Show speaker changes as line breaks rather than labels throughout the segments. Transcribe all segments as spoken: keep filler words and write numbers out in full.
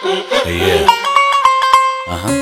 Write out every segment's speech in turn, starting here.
Yeah. Uh-huh.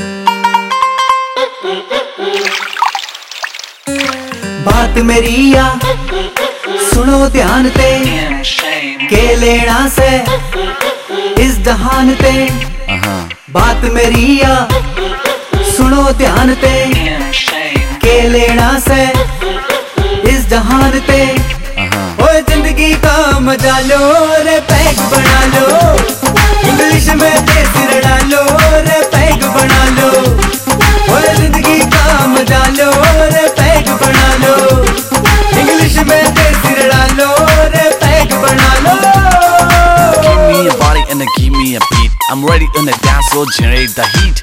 बात मेरी या सुनो ध्यान ते के लेना से इस जहान ते।
Uh-huh.
बात मेरी या सुनो ध्यान ते के लेना से इस जहान ते।
Uh-huh.
ओए जिंदगी का मजा लो रे पैक बना लो, इंग्लिश में देसी रड़ा लो रे पैक बना लो। ओए जिंदगी का मजा लो रे पैक बना लो, इंग्लिश में देसी रड़ा लो रे पैक बना लो।
Give me a body and then give me a beat. I'm ready on the dance floor, generate the heat.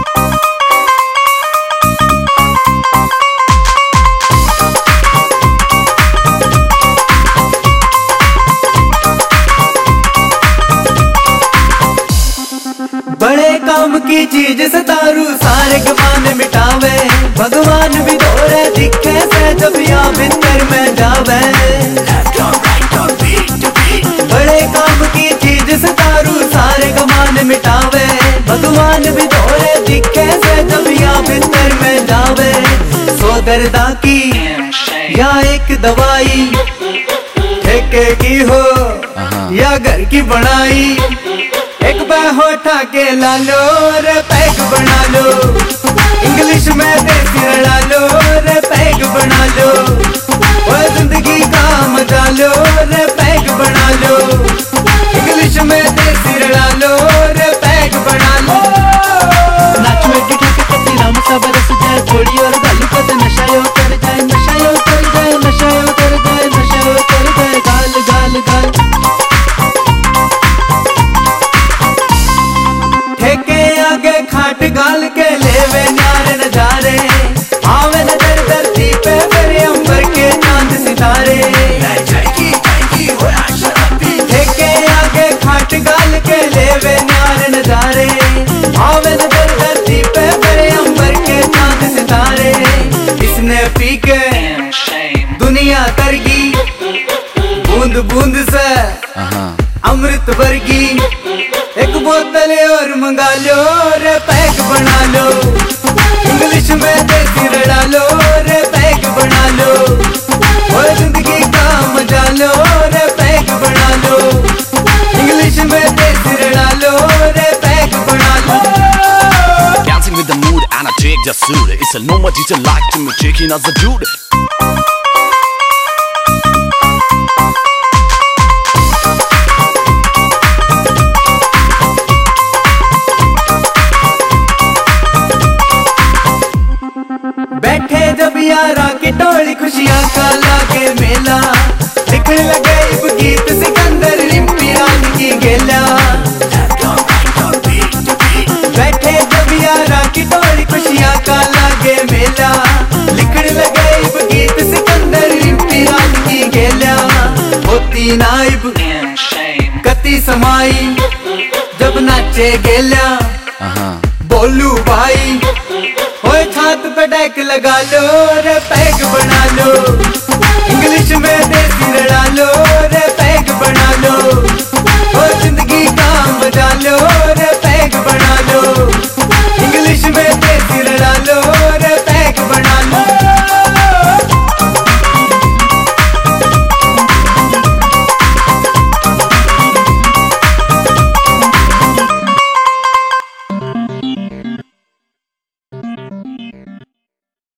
बड़े काम की चीज सतारू सारे गमान मिटावे, भगवान भी दौरे दिखे से जब यहाँ भीतर में जावे। बड़े काम की चीज सतारू सारे गमान मिटावे, भगवान भी दौरे दिखे से जब यहाँ भीतर में जावे। सो दर्दा की या एक दवाई, ठेके की हो या घर की बनाई, एक बार होठा के ला लो रे पैक बना लो, इंग्लिश में देसी रड़ा लो रे पैक बना लो। और जिंदगी का मजा लो रे पैक बना लो, इंग्लिश में देसी रड़ा लो रे पैक बना लो। नाच में दिखे के कति राम सा बरस जाए, थोड़ी और गाली को तो नशा यो कर जाए, नशा यो कर जाए, नशा यो कर जाए, नशा यो कर जाए, गाल गाल गाल। खाट गाल के लेवे न्यारे नजारे, आवे नजर धरती पे मेरे अंबर के चांद सितारे। ठेके आगे खाट गाल के लेवे न्यारे नजारे, आवे नजर धरती पे मेरे अंबर के चांद सितारे। इसने पी के दुनिया तरगी, बूंद बूंद से अमृत वर्गी, एक बोतल और मंगा लो रे पैक बना लो, इंग्लिश में देसी रड़ा लो रे पैक बना लो। और जिंदगी का मजा लो रे पैक बना लो, इंग्लिश में देसी रड़ा लो रे पैक बना लो।
Dancing with the mood and I take the suit. It's a no more detail like to me checking as a dude.
बैठे जब यारा की टोली खुशियां का लागे मेला, लिखने लगे इब गीत सिकंदर रिम्पी रात की गेला। बैठे जब यारा की टोली खुशियां का लागे मेला, लिखने लगे इब गीत सिकंदर रिम्पी रात की गेला। होती नाइब कति समाई जब नाचे गेला, बोलू भाई ओए छात पे डेक लगा लो रे पैक बना लो, इंग्लिश में देसी रड़ा लो रे पैक बना लो।